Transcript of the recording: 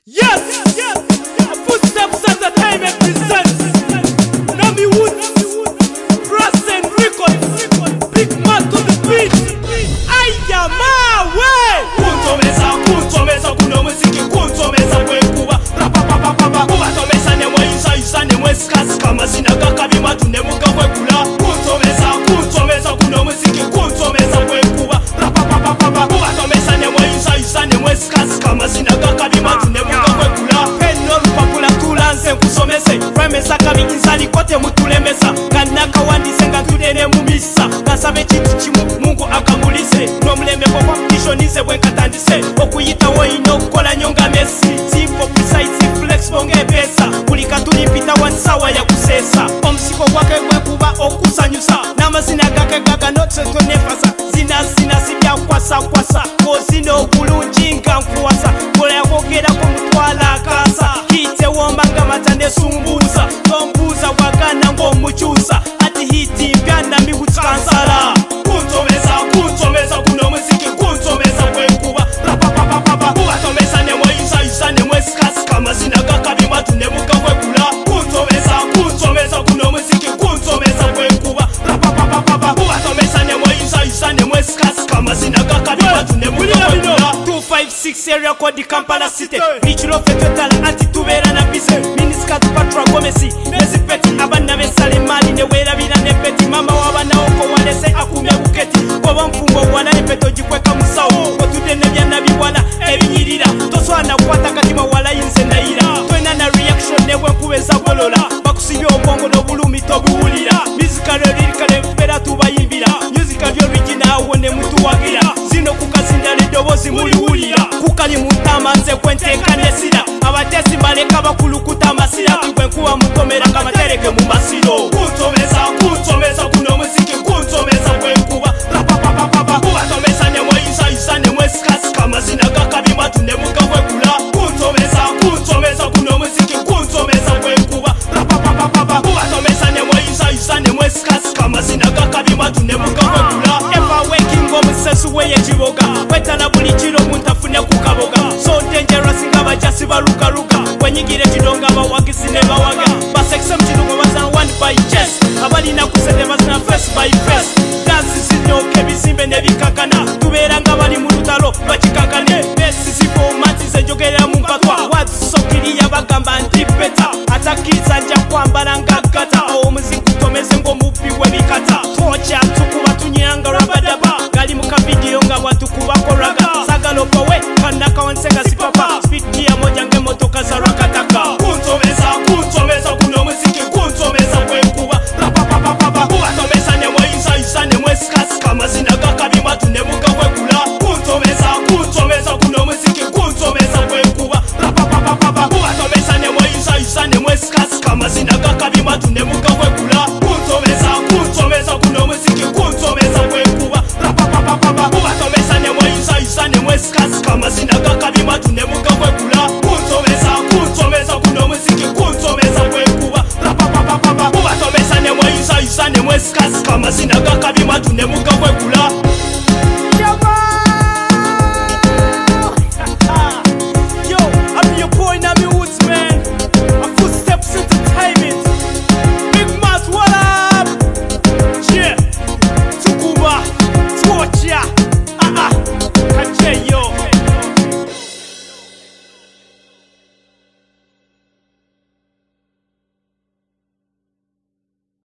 Yes, yes, Footsteps Entertainment presents Nami Woods, Brass and Records, Big Man to the beat. Aya mawe kuntomeza kuno muziki kuntomeza kwekuba rapapapapapa kubatomeza nemwe isa nemwe sikasika mazina gakabima tunemuka kwekula kuntomeza kuno muziki kuntomeza kwekuba rapapapapapa kubatomeza nemwe isa nemwe sikasika mazina gakabima tunemuka kwekula peno lupapula tulanze nkusomese remesa kabinzali kote mutulemesa kanaka wandise nga tudene mumisa kasabe kintu kimu Mungu akamulise nomuleme kwa competition bwenkatandise okuyitawo ino okukola nyonga Messi simple precise flexible ng'epesa buli katulimpita wansawa ya kusesa omusiko gwake gwekuba okusanyusa n'amazina gake gaga notetonefasa zina sibyakwasa kozina obulungi nga nkuwasa kola yakwogerako mutwala akasa hitewomba nga mata nesumbuuza tombuuza wagana ng'omukyusa ati hiti mpya namiwutikansala kuntomeza kuno muziki kuntomeza kwekuba rapapapapapa kubatomeza nemwe isa nemwe sikasika mazina gakabima tunemuka kwekula kuntomeza kuno muziki kuntomeza kwekuba rapapapapapa kubatomeza nemwe isa nemwe sikasika mazina gakabima tunemuka kwekula 256 area code Kampala city bichiro fetotala anti tubera na bise miniskat patra gomesi nezipeti abana besale mali newerabira nepeti mama wabana oko walese akume buketi koba mfungo wana epeto jikweka musawo otudene byana biwala ebinyirira toswana kwata katima wala yinse ndayira twena na reaction newe nkubeza golola bakusibye obongo n'obulumi tobuwulira musical lyrical mpera tubayimbira musical original wone mutu wagira zino kukazinda lidobozi muliwulira kukali mutama nze kwenteka nesira abatesi baleka bakulukuta amasira tugwe nkuwa mutomera kamatereke mu masiro kuntomeza kuno muziki kuntomeza kwekuba rapapapapapa kubatomeza nemwe isa nemwe sikasika mazina gakabima tunemuka kwekula kuntomeza kuno muziki kuntomeza kwekuba rapapapapapa kubatomeza nemwe isa nemwe sikasika mazina gakabima tunemuka kwekula ever waking omusesu weyekiboga wetala buli kiro omuntu afune ku kaboga so dangerous nga bajasi balukaluka wenyigire kidonga bawagisi ne bawaga basekise mukirungo bazana one by chest abalina kusete bazina face by face dansi zinyoka ebizimbe nebikakana tubeera nga bali mu lutalo bakikakane besi zifomanti zenjogerera mu mpatwa wazisokiriya bagamba nti beta atakiriza nja kwambala nga gata omuziki tomeze ng'omubbi w'ebikata twoca tukuba tunyiranga rabadaba gali mu kavidiyo nga bwatukuba koraga sagala opowe kanaka wansenga sipapa